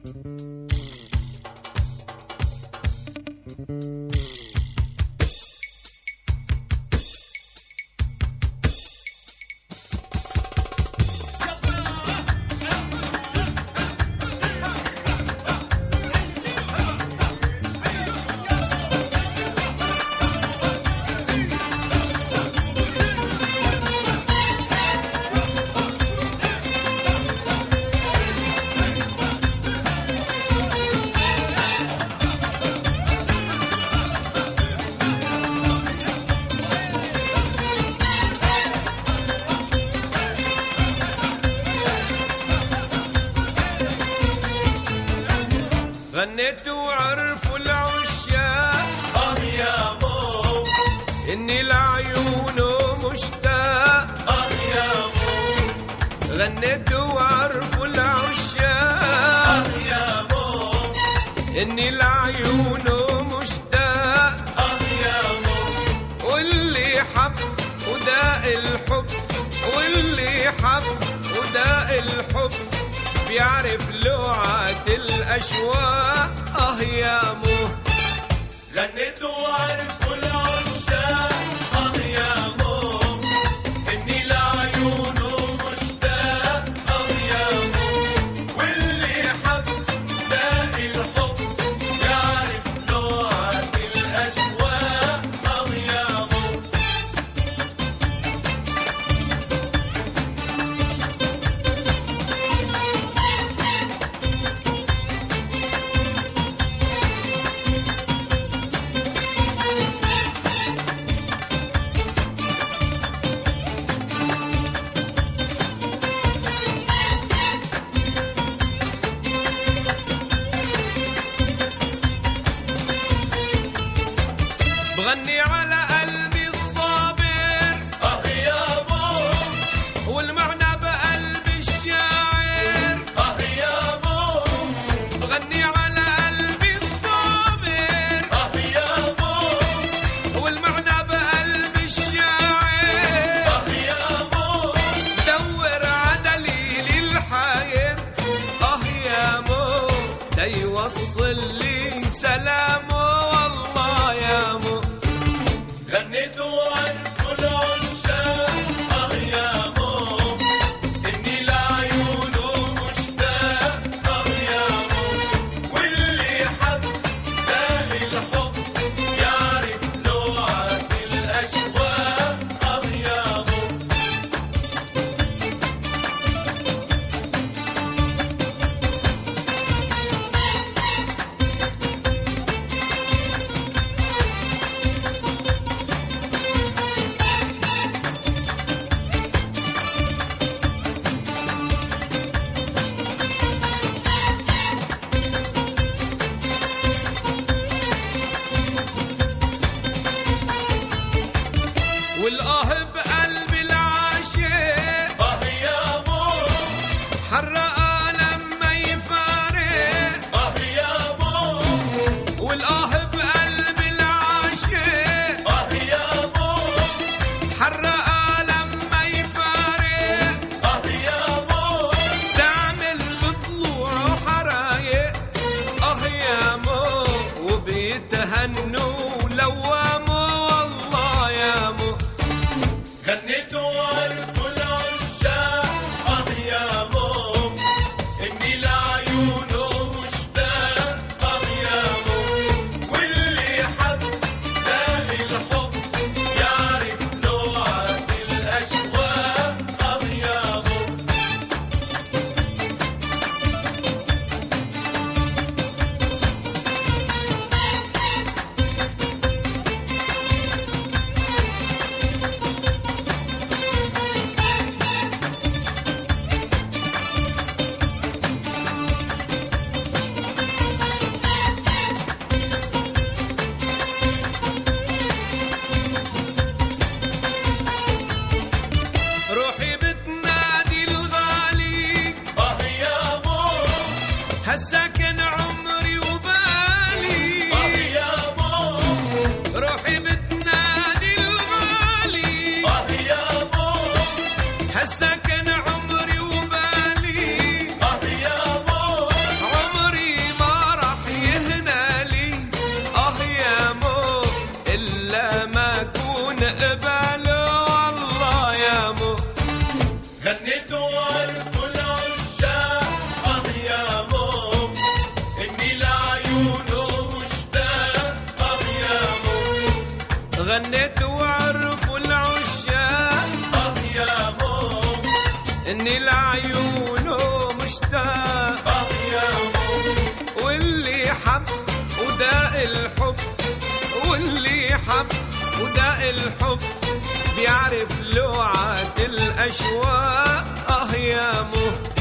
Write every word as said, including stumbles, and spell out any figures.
غنيت وعرفوا العشاق اه يا مو اني لعيونه مشتاق اه يا مو. غنيت وعرفوا العشاق اه يا مو اني لعيونه مشتاق اه يا مو. واللي حب وداء الحب واللي حب وداء الحب بيعرف لوعة الأشواق اه يا مو. غنيت وعرفوا العشاق اه يا مو اني لعيونه مشتاق اه يا مو. واللي حب داء الحب يعرف لوعة الأشواق اه يا مو. بغني على قلبي الصابر اه يا مو. والمعنى بقلب الشاعر اه يا مو. بغني على قلبي الصابر اه يا مو. والمعنى بقلب الشاعر اه يا مو. دور عدليل الحاير اه يا مو. دا يوصل لي سلامه والله يا مو. غنيت وعرفوا العشاق اه يا مو اني لعيونه مشتاق اه يا مو. واللي حب داء الحب يعرف لوعة الأشواق اه يا مو. والآه بقلب العاشق اه يا مو. حرقة لما يفارق اه يا مو. والآه بقلب العاشق اه يا مو. حرقة لما يفارق اه يا مو. تعمل بطلوعه حرايق اه يا مو. وبيتهنوا لواموا والله يا مو. غنيت وعرفوا العشاق اه يا مو اني لعيونه مشتاق اه يا مو. واللي حب داء الحب يعرف لوعة الأشواق اه يا مو. وعرفوا العشاق اه يا مو اني لعيونه مشتاق اه يا مو غنيت وعرفوا العشاق اه يا مو اني لعيونه مشتاق اه يا مو واللي حب وداء الحب واللي حب وداء الحب بيعرف لوعة الأشواق اه يا مو